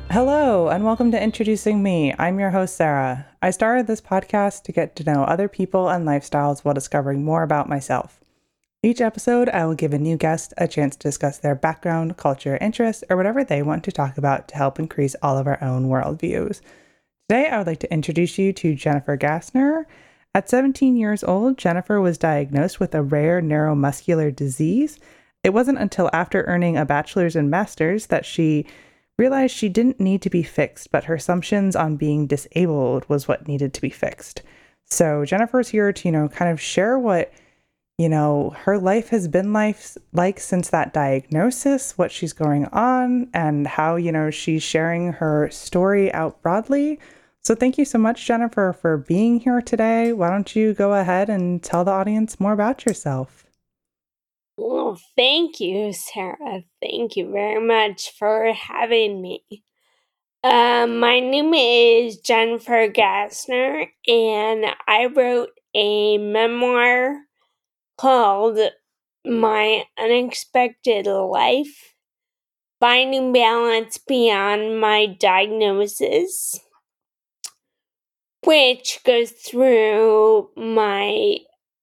Hello, and welcome to Introducing Me. I'm your host, Sarah. I started this podcast to get to know other people and lifestyles while discovering more about myself. Each episode, I will give a new guest a chance to discuss their background, culture, interests, or whatever they want to talk about to help increase all of our own worldviews. Today, I would like to introduce you to Jennifer Gassner. At 17 years old, Jennifer was diagnosed with a rare neuromuscular disease. It wasn't until after earning a bachelor's and master's that she realized she didn't need to be fixed, but her assumptions on being disabled was what needed to be fixed. So Jennifer's here to, kind of share what, her life has been like since that diagnosis, what she's going on, and how, she's sharing her story out broadly. So thank you so much, Jennifer, for being here today. Why don't you go ahead and tell the audience more about yourself? Well, thank you, Sarah. Thank you very much for having me. My name is Jennifer Gassner, and I wrote a memoir called My Unexpected Life: Finding Balance Beyond My Diagnosis, which goes through my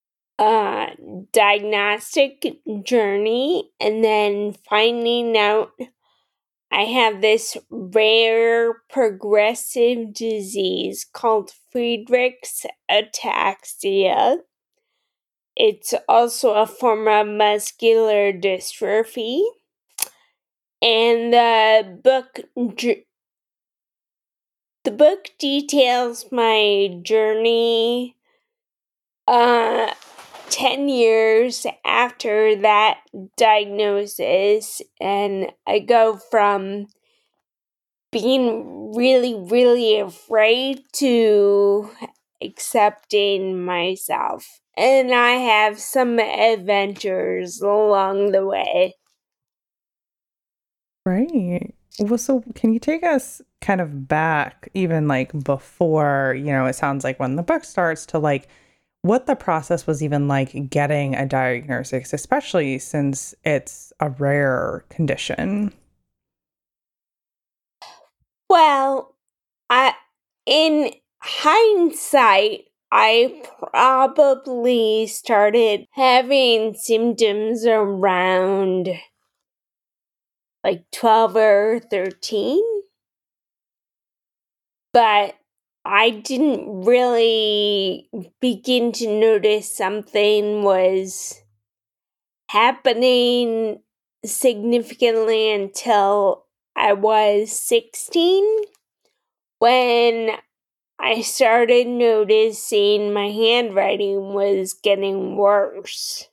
diagnostic journey and then finding out I have this rare progressive disease called Friedreich's ataxia. It's also a form of muscular dystrophy. And the book details my journey 10 years after that diagnosis, and I go from being really, really afraid to accepting myself. And I have some adventures along the way. Right. Well, so can you take us kind of back, even like before, it sounds like when the book starts to like what the process was even like getting a diagnosis, especially since it's a rare condition? Well, I in hindsight, I probably started having symptoms around like 12 or 13, but I didn't really begin to notice something was happening significantly until I was 16, when I started noticing my handwriting was getting worse.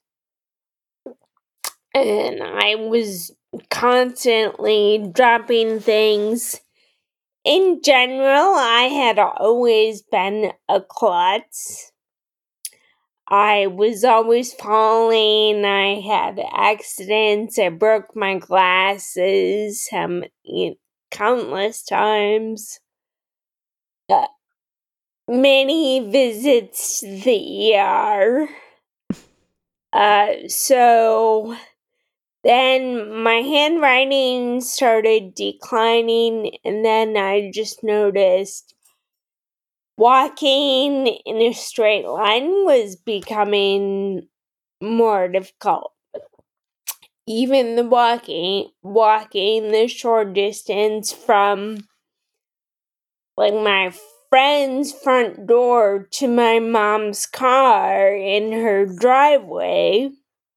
And I was constantly dropping things. In general, I had always been a klutz. I was always falling. I had accidents. I broke my glasses countless times. Many visits to the ER. So then my handwriting started declining, and then I just noticed walking in a straight line was becoming more difficult. Even the walking the short distance from like my friend's front door to my mom's car in her driveway,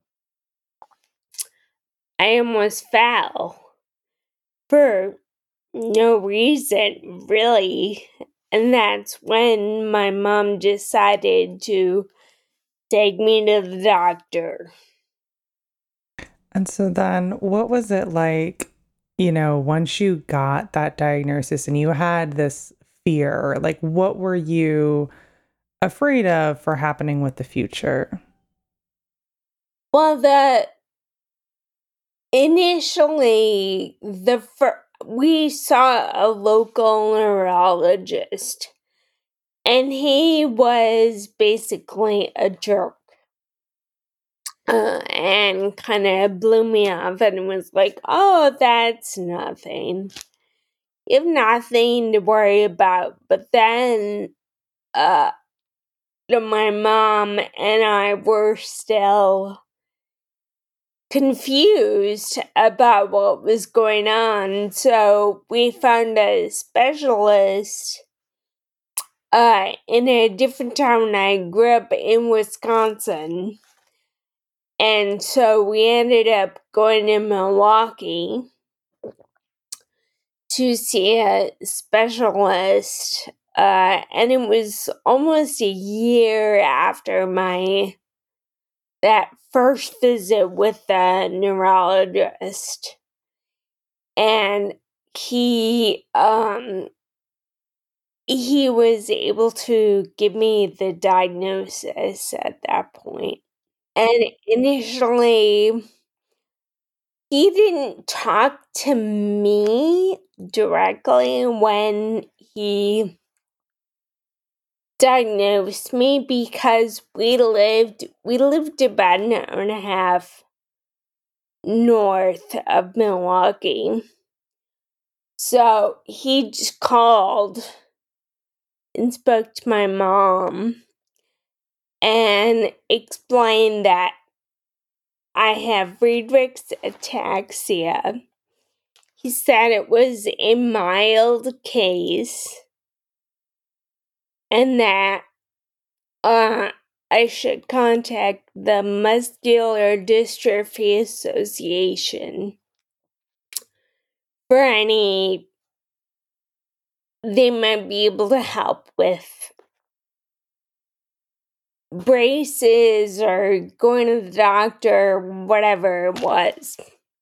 I almost fell for no reason, really. And that's when my mom decided to take me to the doctor. And so then what was it like, once you got that diagnosis and you had this fear, like what were you afraid of for happening with the future? Well, initially, we saw a local neurologist, and he was basically a jerk. And kind of blew me off and was like, "Oh, that's nothing." you have nothing to worry about. But then, my mom and I were still confused about what was going on. So we found a specialist in a different town. I grew up in Wisconsin. And so we ended up going to Milwaukee to see a specialist. And it was almost a year after that first visit with the neurologist. And he was able to give me the diagnosis at that point. And initially, he didn't talk to me directly when he diagnosed me because we lived about an hour and a half north of Milwaukee. So he just called and spoke to my mom and explained that I have Friedreich's ataxia. He said it was a mild case and that I should contact the Muscular Dystrophy Association for any they might be able to help with braces or going to the doctor, whatever it was.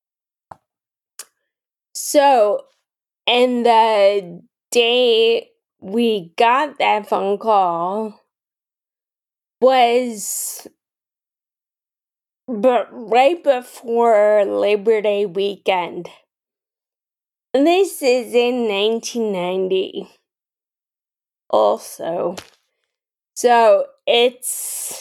So, and the day we got that phone call was right before Labor Day weekend. And this is in 1990 also. So it's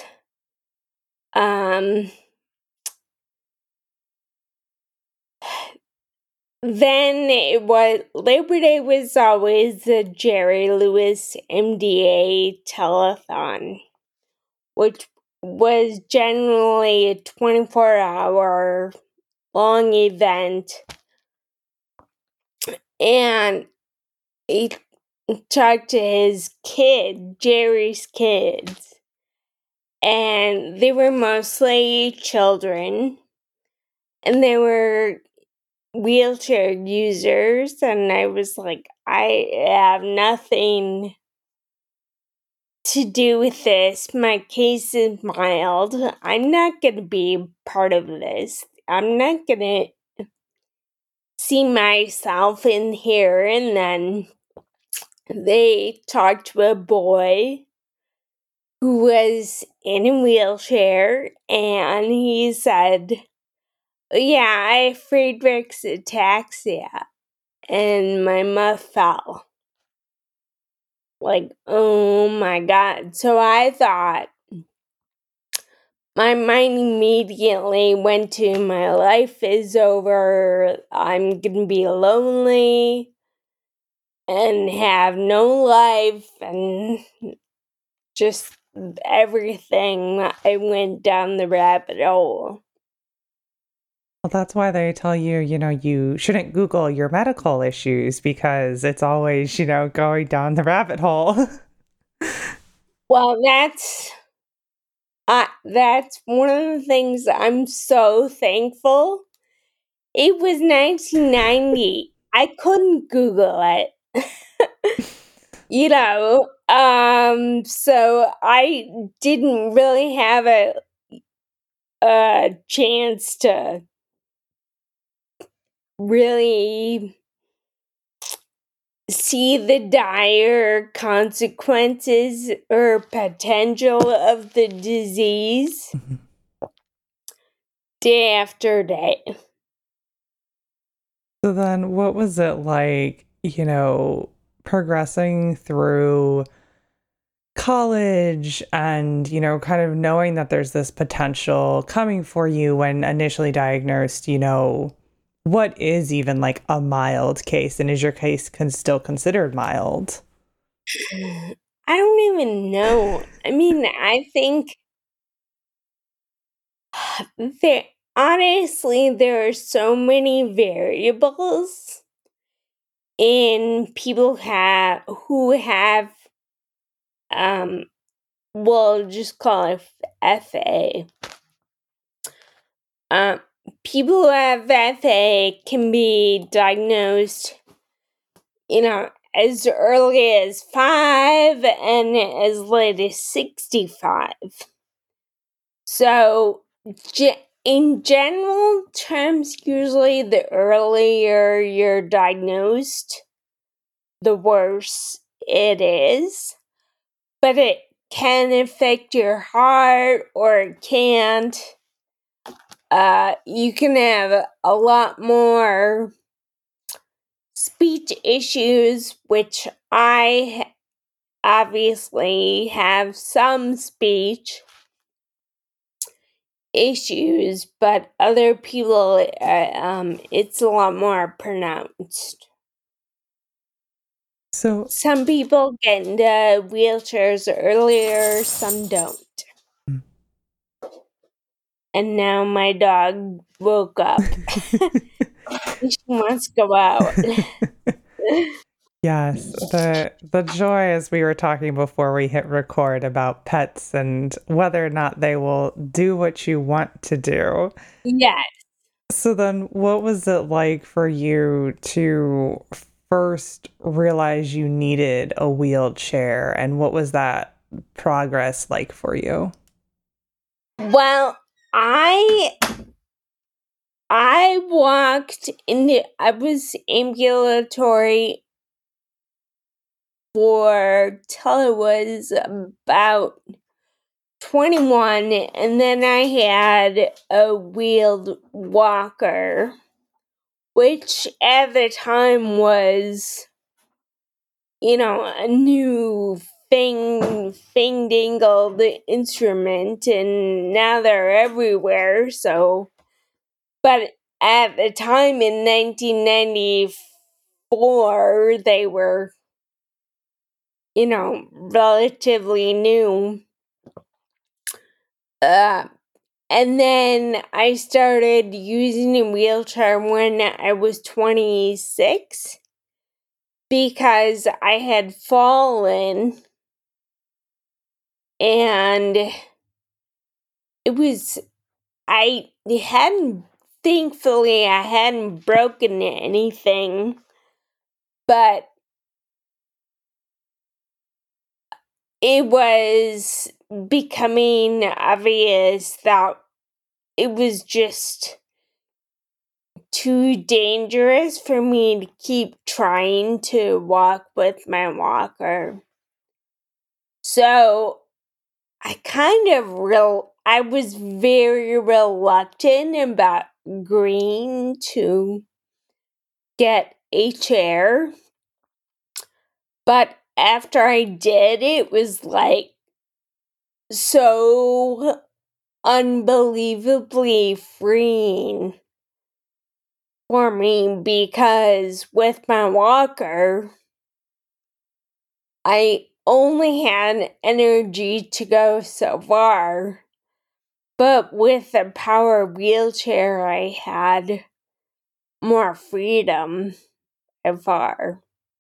then it was Labor Day was always the Jerry Lewis MDA telethon, which was generally a 24-hour long event. And he talked to his Jerry's kids. And they were mostly children. And they were wheelchair users. And I was like, I have nothing to do with this. My case is mild. I'm not going to be part of this. I'm not going to see myself in here. And then they talked to a boy who was in a wheelchair, and he said, yeah, I have Friedreich's ataxia. And my mouth fell. Like, oh my God. So I thought, my mind immediately went to my life is over. I'm going to be lonely and have no life and just everything. I went down the rabbit hole. Well, that's why they tell you, you shouldn't Google your medical issues because it's always, going down the rabbit hole. Well, that's one of the things I'm so thankful. It was 1990. I couldn't Google it. So I didn't really have a chance to really see the dire consequences or potential of the disease day after day. So then what was it like, progressing through college and, kind of knowing that there's this potential coming for you when initially diagnosed, what is even like a mild case, and is your case still considered mild? I don't even know. I mean, I think there honestly there are so many variables in people who have we'll just call it FA. People who have FA can be diagnosed, as early as 5 and as late as 65. So, in general terms, usually the earlier you're diagnosed, the worse it is. But it can affect your heart or it can't. You can have a lot more speech issues, which I obviously have some speech issues, but other people, it's a lot more pronounced. So Some people get into wheelchairs earlier, some don't. And now my dog woke up. She wants to go out. yes, the joy, as we were talking before we hit record, about pets and whether or not they will do what you want to do. Yes. So then what was it like for you to first realize you needed a wheelchair, and what was that progress like for you? Well, I was ambulatory for till I was about 21, and then I had a wheeled walker, which at the time was, a new dangled instrument, and now they're everywhere. So, but at the time in 1994, they were, relatively new. And then I started using a wheelchair when I was 26 because I had fallen and I thankfully, I hadn't broken anything, but it was becoming obvious that it was just too dangerous for me to keep trying to walk with my walker. So I was very reluctant about agreeing to get a chair. But after I did, it was like so unbelievably freeing for me because with my walker, I only had energy to go so far. But with the power wheelchair, I had more freedom so far.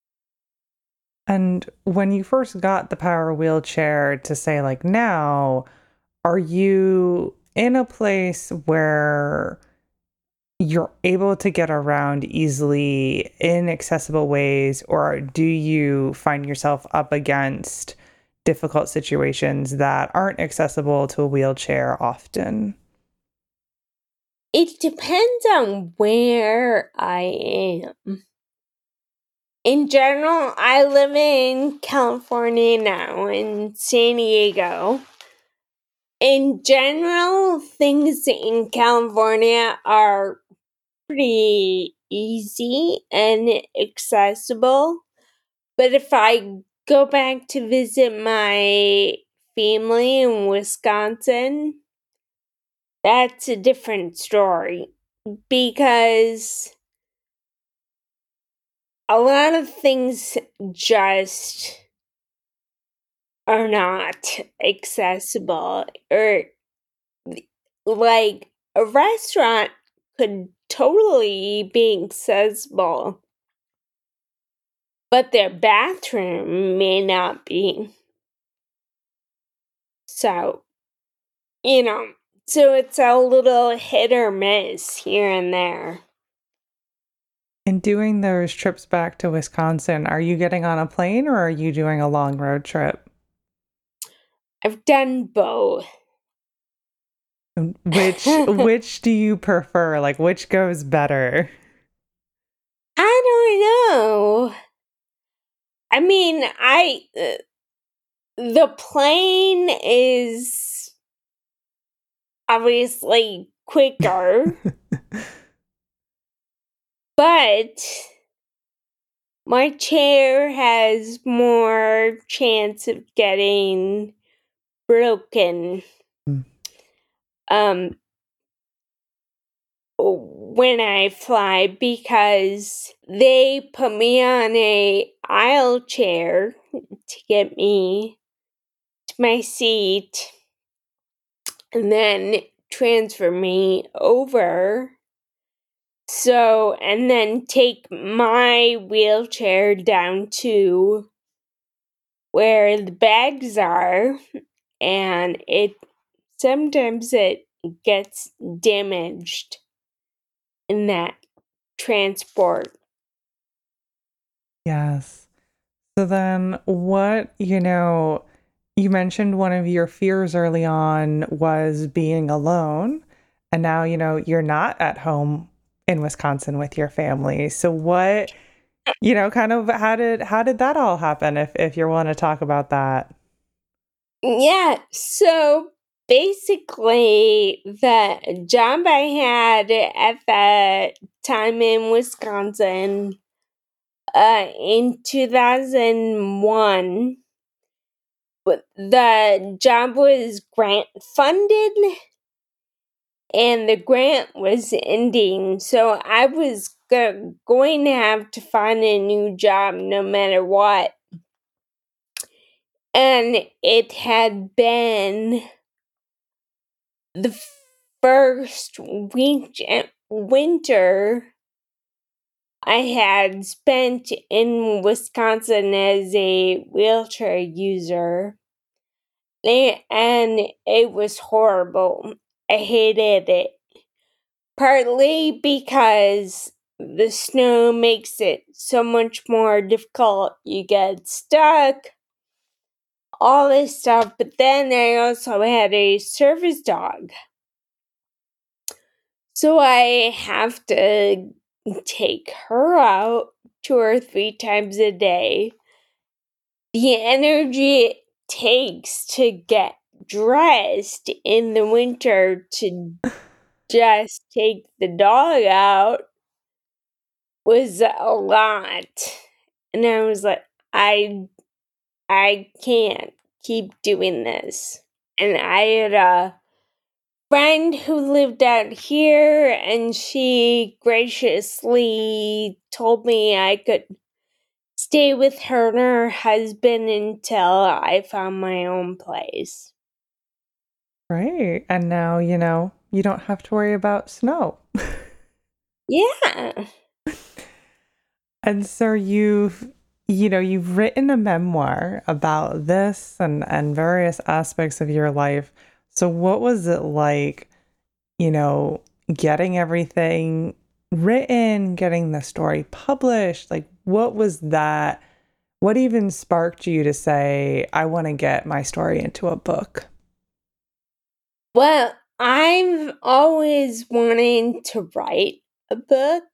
And when you first got the power wheelchair to say like now, are you in a place where you're able to get around easily in accessible ways, or do you find yourself up against difficult situations that aren't accessible to a wheelchair often? It depends on where I am. In general, I live in California now, in San Diego. In general, things in California are pretty easy and accessible. But if I go back to visit my family in Wisconsin, that's a different story. because a lot of things just are not accessible, or like a restaurant could totally be accessible, but their bathroom may not be. So, you know, so it's a little hit or miss here and there. And doing those trips back to Wisconsin, are you getting on a plane or are you doing a long road trip? I've done both. Which do you prefer? Like which goes better? I don't know. I mean, the plane is obviously quicker, but my chair has more chance of getting broken um when I fly, because they put me on a aisle chair to get me to my seat and then transfer me over. So, and then take my wheelchair down to where the bags are, and sometimes it gets damaged in that transport. Yes. So then you mentioned one of your fears early on was being alone. And now, you're not at home in Wisconsin with your family. So what, kind of how did that all happen if you want to talk about that? Yeah, so basically, the job I had at that time in Wisconsin in 2001, but the job was grant funded and the grant was ending. So I was going to have to find a new job no matter what. And it had been the first winter I had spent in Wisconsin as a wheelchair user, and it was horrible. I hated it. Partly because the snow makes it so much more difficult. You get stuck, all this stuff, but then I also had a service dog. So I have to take her out 2 or 3 times a day. The energy it takes to get dressed in the winter to just take the dog out was a lot. And I was like, I can't keep doing this. And I had a friend who lived out here, and she graciously told me I could stay with her and her husband until I found my own place. Right. And now, you don't have to worry about snow. Yeah. And so you've written a memoir about this and various aspects of your life. So what was it like, getting everything written, getting the story published? Like what was that? What even sparked you to say, I want to get my story into a book? Well, I've always wanted to write a book.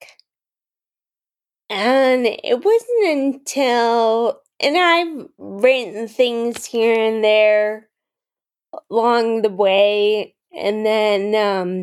And it wasn't and I've written things here and there along the way. And then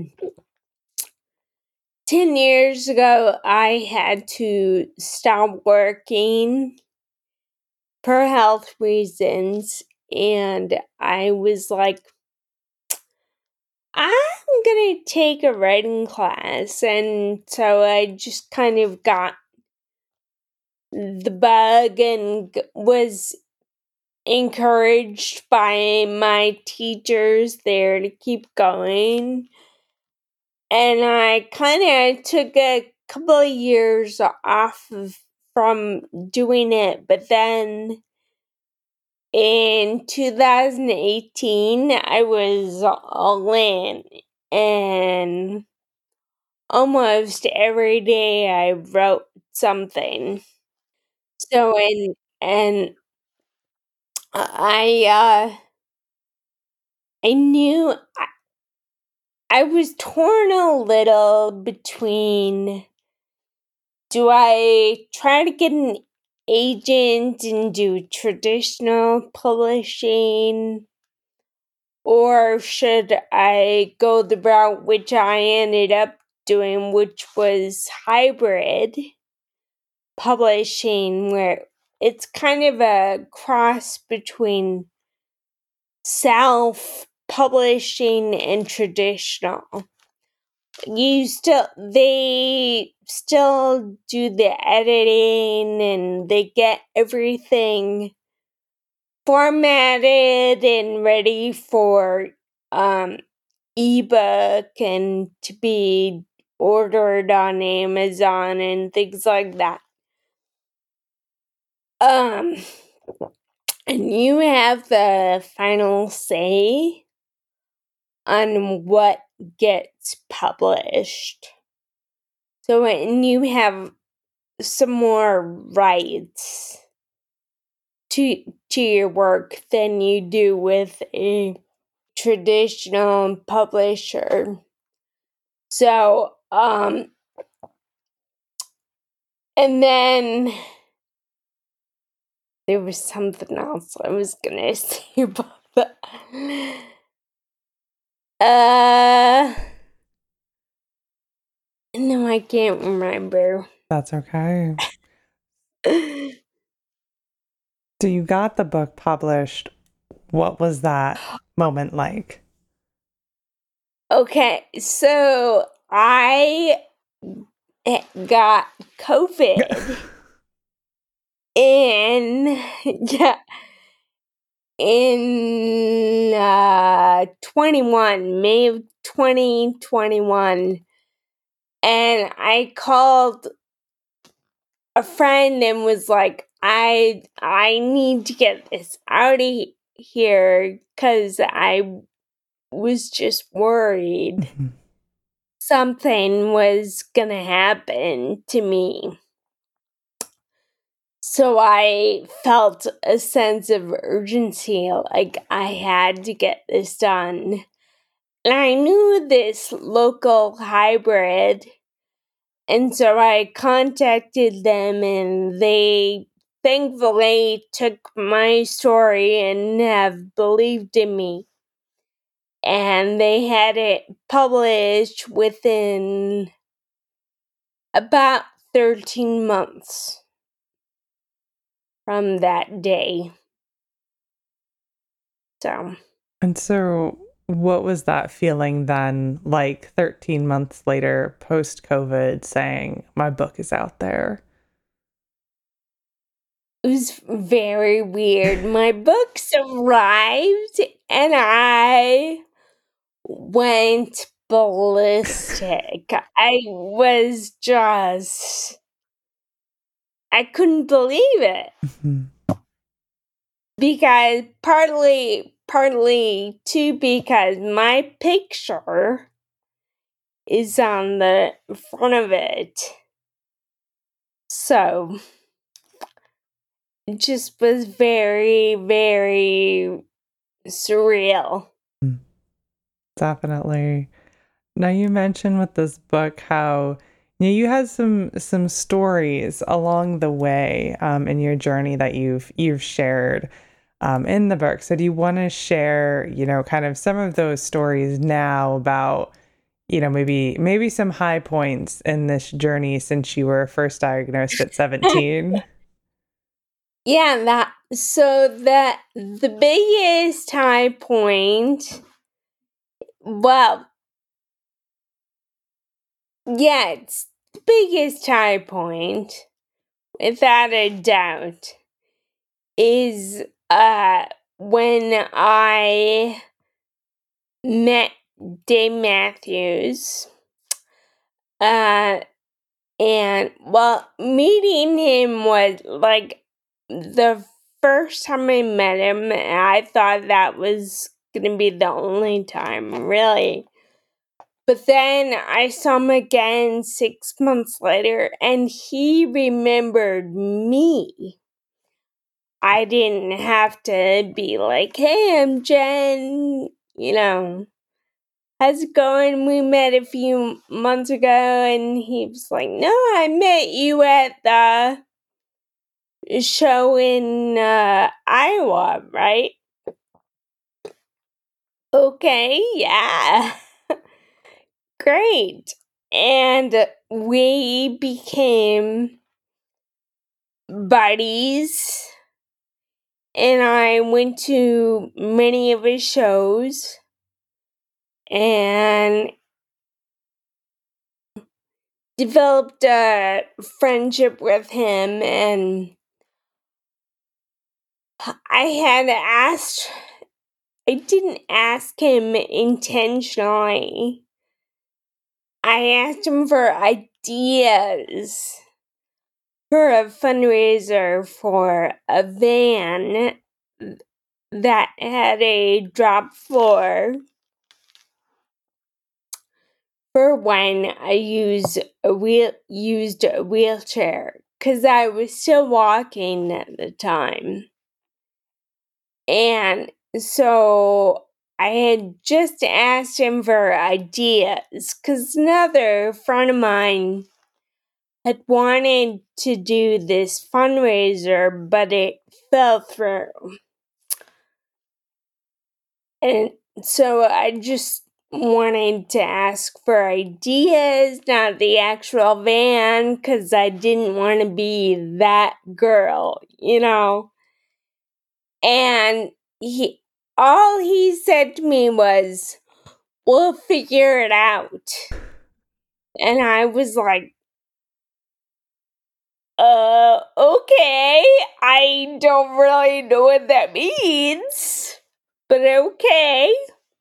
10 years ago, I had to stop working for health reasons. And I was like, I'm gonna take a writing class, and so I just kind of got the bug and was encouraged by my teachers there to keep going. And I kind of took a couple of years off from doing it, but then in 2018, I was all in, and almost every day I wrote something. So, and I knew I was torn a little between, do I try to get an agent and do traditional publishing, or should I go the route which I ended up doing, which was hybrid publishing, where it's kind of a cross between self-publishing and traditional. They still do the editing, and they get everything formatted and ready for ebook and to be ordered on Amazon and things like that. And you have the final say on what gets published. So when you have some more rights to your work than you do with a traditional publisher. So, and then there was something else I was gonna say about that. No, I can't remember. That's okay. So you got the book published. What was that moment like? Okay, so I got COVID in 21, May of 2021, and I called a friend and was like, I need to get this out of here because I was just worried something was gonna happen to me. So I felt a sense of urgency, like I had to get this done. And I knew this local hybrid, and so I contacted them, and they thankfully took my story and have believed in me. And they had it published within about 13 months from that day. And so what was that feeling then, like 13 months later, post-COVID, saying, my book is out there? It was very weird. My books arrived, and I went ballistic. I couldn't believe it. Because partly too, because my picture is on the front of it. So it just was very, very surreal. Definitely. Now you mentioned with this book how you had some stories along the way in your journey that you've shared in the book. So do you want to share, kind of some of those stories now about, maybe some high points in this journey since you were first diagnosed at 17? Yeah, the biggest high point, well, yeah, it's the biggest high point, without a doubt, is when I met Dave Matthews. And well, meeting him was like the first time I met him, I thought that was gonna be the only time, really. But then I saw him again 6 months later, and he remembered me. I didn't have to be like, hey, I'm Jen, how's it going? We met a few months ago. And he was like, no, I met you at the show in Iowa, right? Okay, yeah. Great. And we became buddies. And I went to many of his shows. And developed a friendship with him. And I didn't ask him intentionally. I asked him for ideas for a fundraiser for a van that had a drop floor for when I used a wheelchair, because I was still walking at the time. And so I had just asked him for ideas, because another friend of mine had wanted to do this fundraiser, but it fell through. And so I just wanted to ask for ideas, not the actual van, because I didn't want to be that girl, And all he said to me was, we'll figure it out. And I was like, okay, I don't really know what that means, but okay.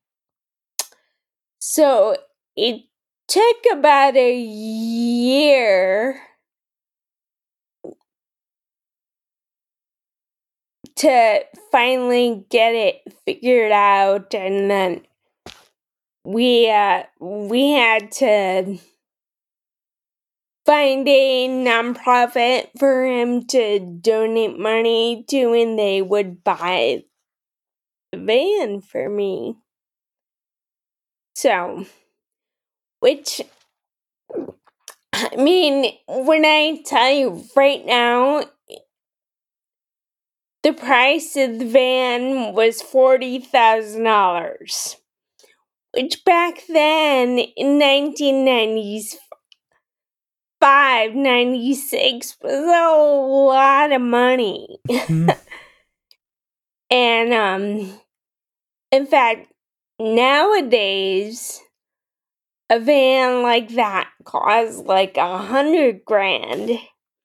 So it took about a year to finally get it figured out, and then we had to find a nonprofit for him to donate money to, and they would buy the van for me. So, which, I mean, when I tell you right now, the price of the van was $40,000, which back then in 1995, 96 was a lot of money. Mm-hmm. And in fact, nowadays a van like that costs like $100,000.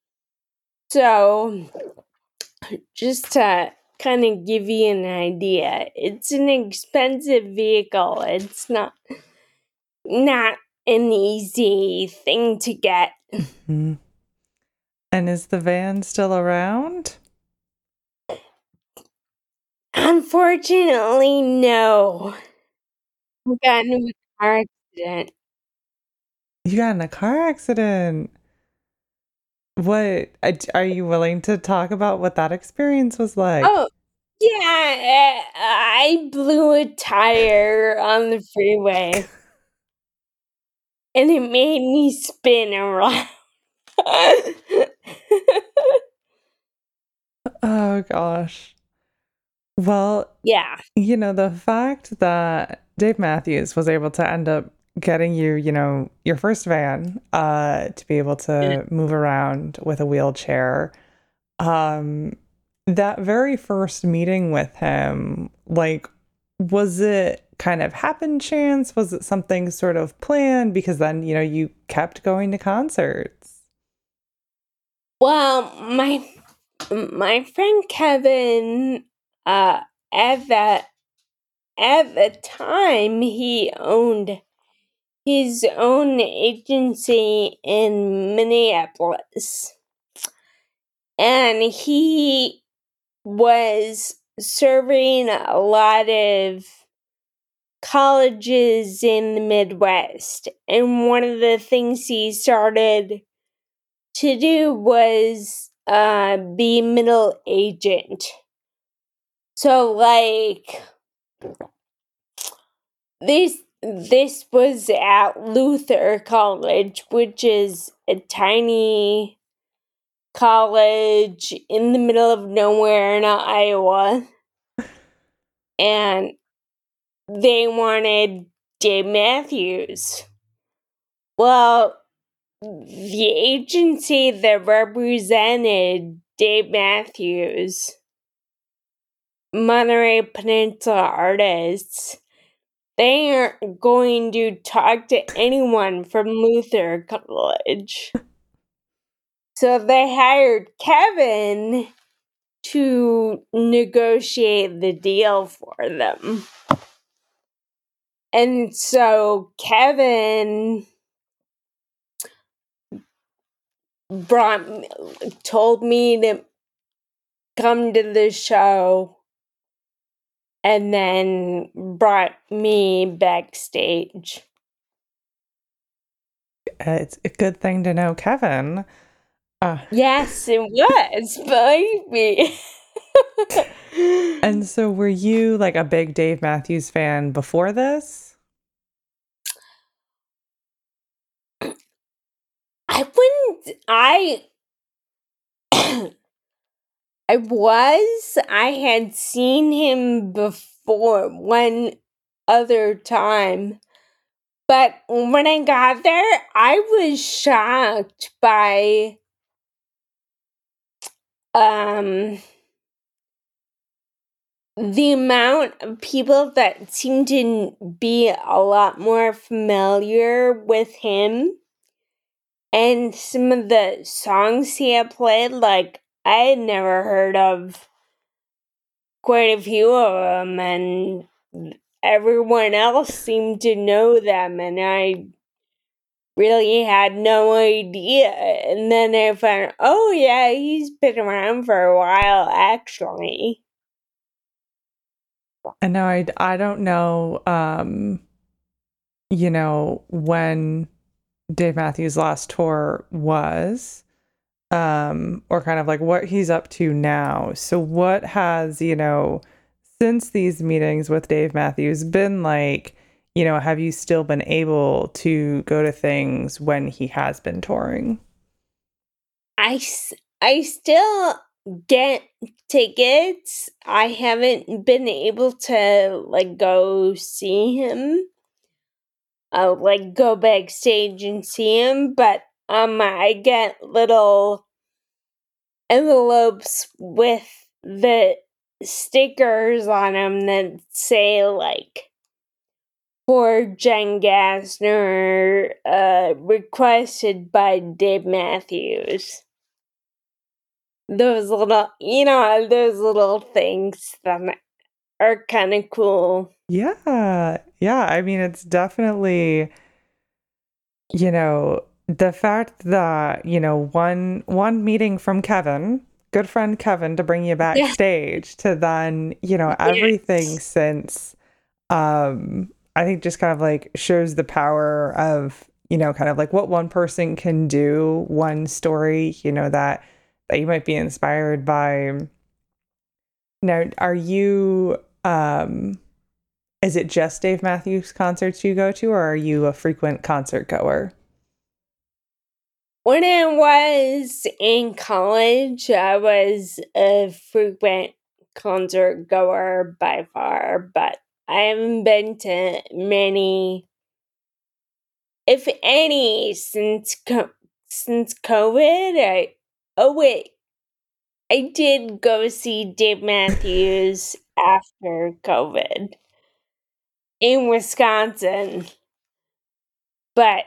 So, just to kind of give you an idea, it's an expensive vehicle. It's not an easy thing to get. Mm-hmm. And is the van still around? Unfortunately, no. I got into a car accident. You got in a car accident. What are you willing to talk about what that experience was like? Oh, yeah, I blew a tire on the freeway. And it made me spin around. Oh gosh. Well, Yeah. the fact that Dave Matthews was able to end up getting you, your first van, to be able to move around with a wheelchair, that very first meeting with him, like, was it kind of happen chance? Was it something sort of planned? Because then, you kept going to concerts. Well, my friend Kevin, at the time, he owned his own agency in Minneapolis, and he was serving a lot of colleges in the Midwest. And one of the things he started to do was be middle agent. So this was at Luther College, which is a tiny college in the middle of nowhere in Iowa. And they wanted Dave Matthews. Well, the agency that represented Dave Matthews, Monterey Peninsula Artists, they aren't going to talk to anyone from Luther College. So they hired Kevin to negotiate the deal for them. And so Kevin told me to come to the show and then brought me backstage. It's a good thing to know Kevin. Yes, it was, believe me. And so were you like a big Dave Matthews fan before this? I had seen him before one other time. But when I got there, I was shocked by the amount of people that seemed to be a lot more familiar with him. And some of the songs he had played, like, I had never heard of quite a few of them, and everyone else seemed to know them, and I really had no idea. And then I found, oh yeah, he's been around for a while, actually. And now I don't know, when Dave Matthews' last tour was, or kind of like what he's up to now. So what has, since these meetings with Dave Matthews been like, have you still been able to go to things when he has been touring? I still get tickets. I haven't been able to go see him. Go backstage and see him, but I get little envelopes with the stickers on them that say for Jen Gassner, requested by Dave Matthews. Those little things that are kind of cool. Yeah. I mean, it's definitely, the fact that, one meeting from Kevin, good friend Kevin, to bring you backstage to then, everything since, I think just kind of like shows the power of, kind of like what one person can do, one story, that you might be inspired by. Now, are you, is it just Dave Matthews concerts you go to, or are you a frequent concert goer? When I was in college, I was a frequent concert goer by far, but I haven't been to many, if any, since COVID. I did go see Dave Matthews after COVID. in Wisconsin. But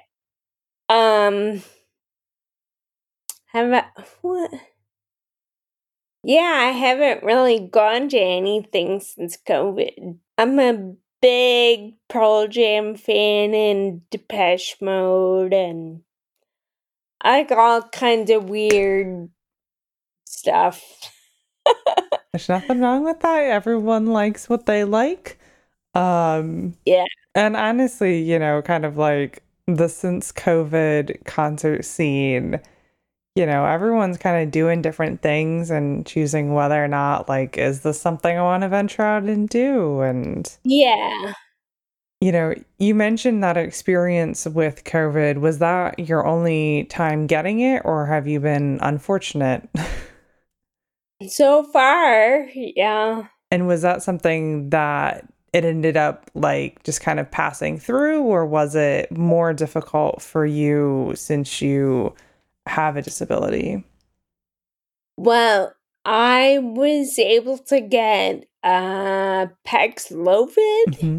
what? Yeah, I haven't really gone to anything since COVID. I'm a big Pearl Jam fan and Depeche Mode, and I like all kinds of weird stuff. There's nothing wrong with that. Everyone likes what they like. Yeah. And honestly, kind of like the since COVID concert scene, everyone's kind of doing different things and choosing whether or not, like, is this something I want to venture out and do? And, Yeah. you mentioned that experience with COVID. Was that your only time getting it, or have you been unfortunate? So far, yeah. And was that something that it ended up like just kind of passing through, or was it more difficult for you since you have a disability? Well, I was able to get Paxlovid. Hmm.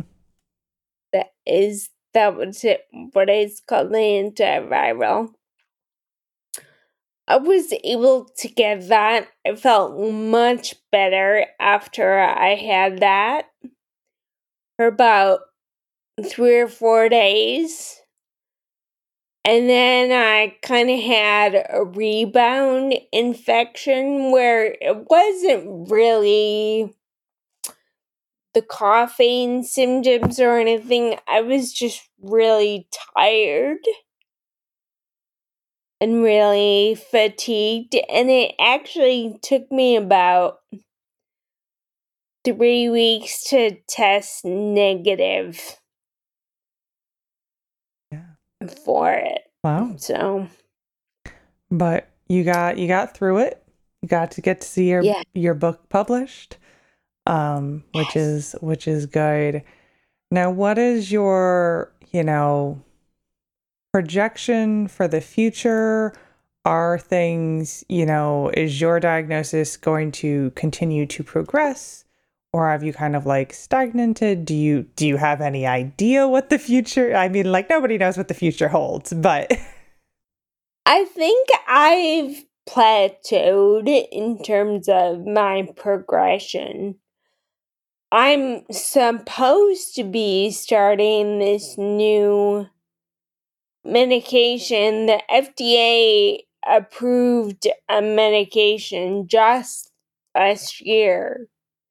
That was it, what is called the antiviral. I was able to get that. I felt much better after I had that for about 3 or 4 days. And then I kind of had a rebound infection where it wasn't really the coughing symptoms or anything. I was just really tired and really fatigued, and it actually took me about 3 weeks to test negative Yeah. for it. Wow. So But you got through it. You got to get to see yeah. your book published, which Yes. is good. Now, what is your, projection for the future? Are things, is your diagnosis going to continue to progress, or have you kind of like stagnated? Do you have any idea what the future? I mean, like, nobody knows what the future holds, but I think I've plateaued in terms of my progression. I'm supposed to be starting this new medication. The FDA approved a medication just last year.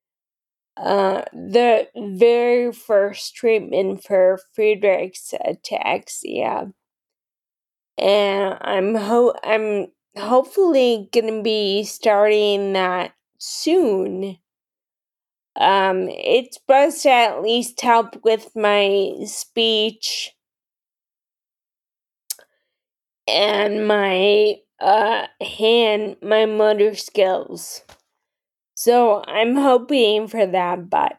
The very first treatment for Friedreich's ataxia. And I'm hopefully gonna be starting that soon. It's supposed to at least help with my speech and my my motor skills. So I'm hoping for that, but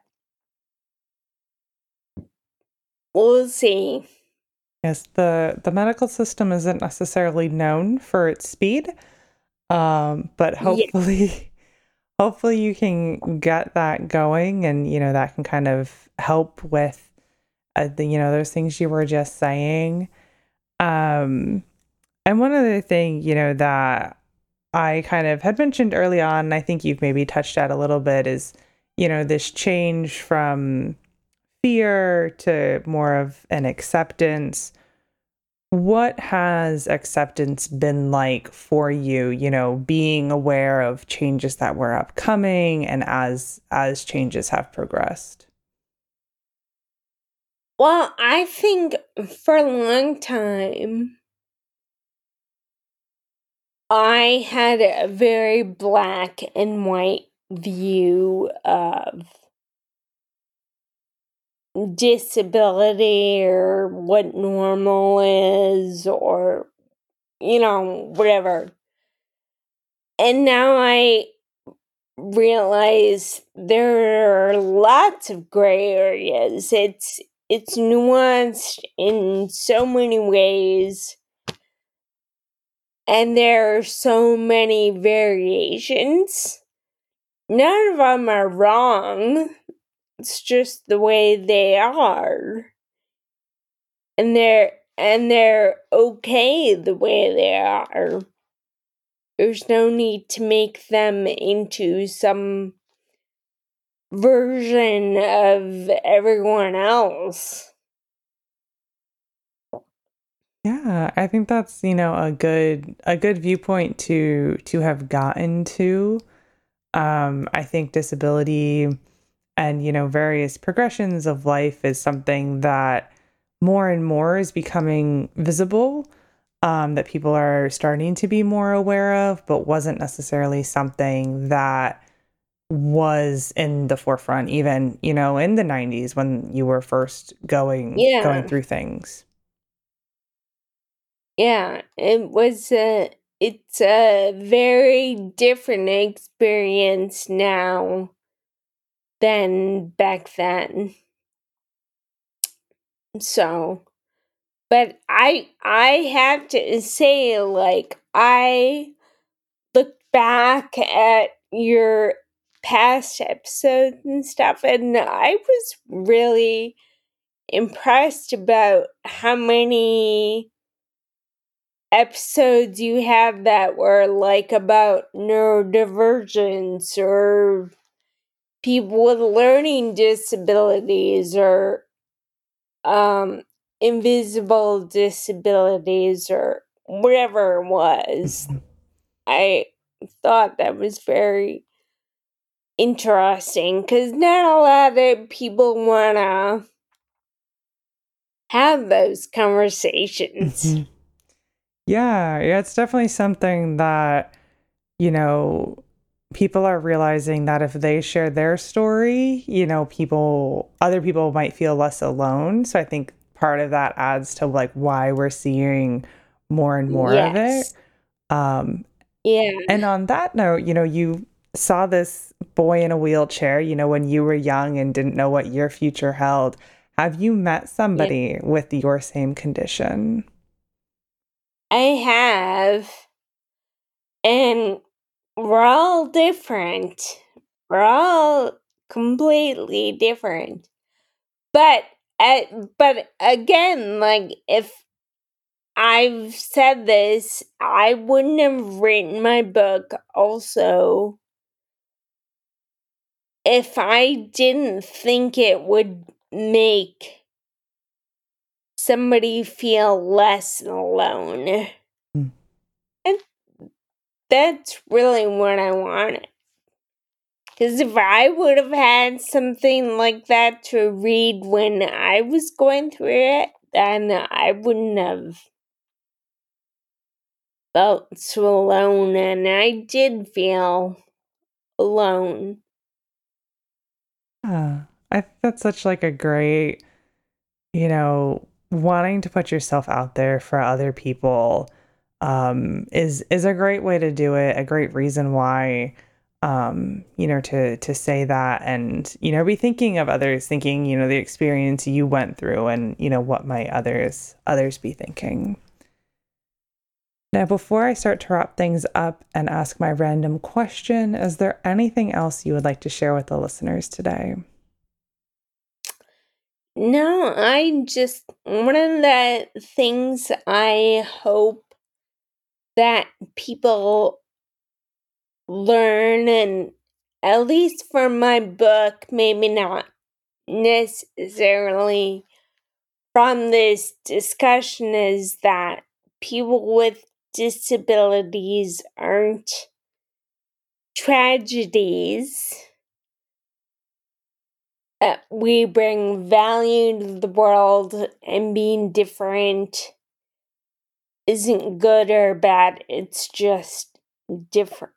we'll see. yes, the medical system isn't necessarily known for its speed. But Yeah. hopefully you can get that going, and that can kind of help with those things you were just saying. Um, and one other thing, that I kind of had mentioned early on, and I think you've maybe touched at a little bit, is, this change from fear to more of an acceptance. What has acceptance been like for you, being aware of changes that were upcoming and as changes have progressed? Well, I think for a long time I had a very black and white view of disability or what normal is, or whatever. And now I realize there are lots of gray areas. It's nuanced in so many ways, and there are so many variations. None of them are wrong. it's just the way they are. And they're okay the way they are. There's no need to make them into some version of everyone else. Yeah, I think that's, a good viewpoint to have gotten to. I think disability and, various progressions of life is something that more and more is becoming visible, that people are starting to be more aware of, but wasn't necessarily something that was in the forefront, even, in the 90s when you were first going Yeah. through things. Yeah, it's a very different experience now than back then. So, but I have to say, like, I look back at your past episodes and stuff, and I was really impressed about how many episodes you have that were like about neurodivergence or people with learning disabilities or invisible disabilities or whatever it was. I thought that was very interesting because not a lot of people want to have those conversations. Yeah, it's definitely something that, you know, people are realizing that if they share their story, other people might feel less alone. So I think part of that adds to like why we're seeing more and more of it. Yes. Yeah. And on that note, you saw this boy in a wheelchair, when you were young and didn't know what your future held. Have you met Yeah. somebody with your same condition? I have. And we're all different. We're all completely different. But but again, like if I've said this, I wouldn't have written my book also if I didn't think it would make somebody feel less alone. Mm. And that's really what I wanted. Because if I would have had something like that to read when I was going through it, then I wouldn't have felt so alone. And I did feel alone. Yeah. I think that's such like a great, wanting to put yourself out there for other people is a great way to do it, a great reason why to say that and be thinking of others, thinking the experience you went through and what might others be thinking. Now, before I start to wrap things up and ask my random question, is there anything else you would like to share with the listeners today? No, one of the things I hope that people learn, and at least for my book, maybe not necessarily from this discussion, is that people with disabilities aren't tragedies. We bring value to the world, and being different isn't good or bad, it's just different.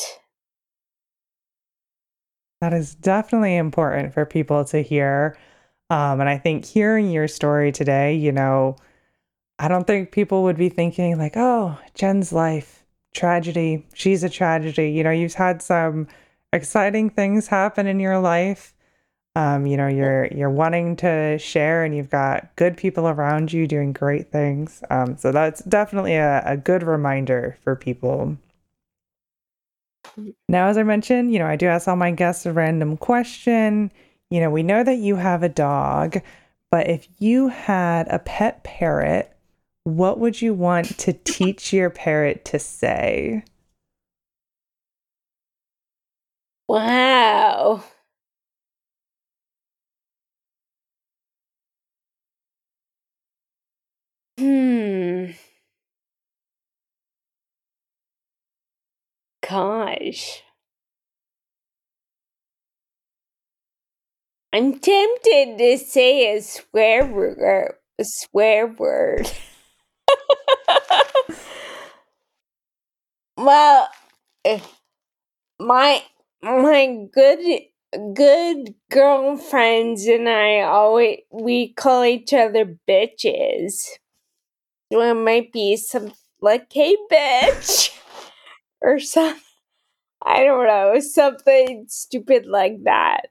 That is definitely important for people to hear. And I think hearing your story today, I don't think people would be thinking like, oh, Jen's life, tragedy. She's a tragedy. You've had some exciting things happen in your life. You're wanting to share and you've got good people around you doing great things. So that's definitely a good reminder for people. Now, as I mentioned, I do ask all my guests a random question. we know that you have a dog, but if you had a pet parrot, what would you want to teach your parrot to say? Wow. Gosh. I'm tempted to say a swear word. A swear word. Well, my good girlfriends and we call each other bitches. So it might be some like, hey bitch, or some, I don't know, something stupid like that.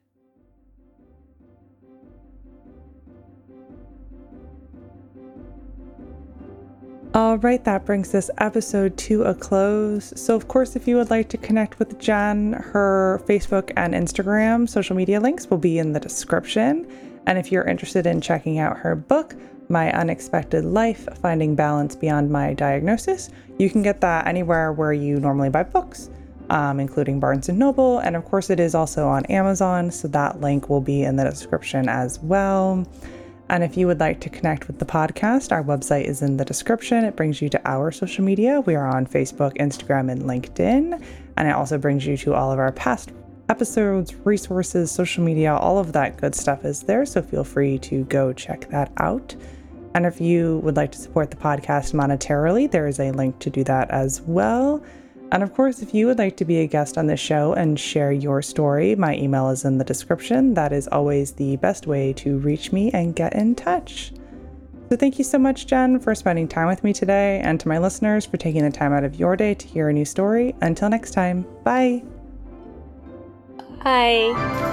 All right, that brings this episode to a close. So, of course, if you would like to connect with Jen, her Facebook and Instagram social media links will be in the description. And if you're interested in checking out her book, My Unexpected Life, Finding Balance Beyond My Diagnosis, you can get that anywhere where you normally buy books, including Barnes & Noble. And of course, it is also on Amazon, so that link will be in the description as well. And if you would like to connect with the podcast, our website is in the description. It brings you to our social media. We are on Facebook, Instagram, and LinkedIn. And it also brings you to all of our past episodes, resources, social media, all of that good stuff is there. So feel free to go check that out. And if you would like to support the podcast monetarily, there is a link to do that as well. And of course, if you would like to be a guest on this show and share your story, my email is in the description. That is always the best way to reach me and get in touch. So thank you so much, Jen, for spending time with me today, and to my listeners for taking the time out of your day to hear a new story. Until next time, bye. Bye.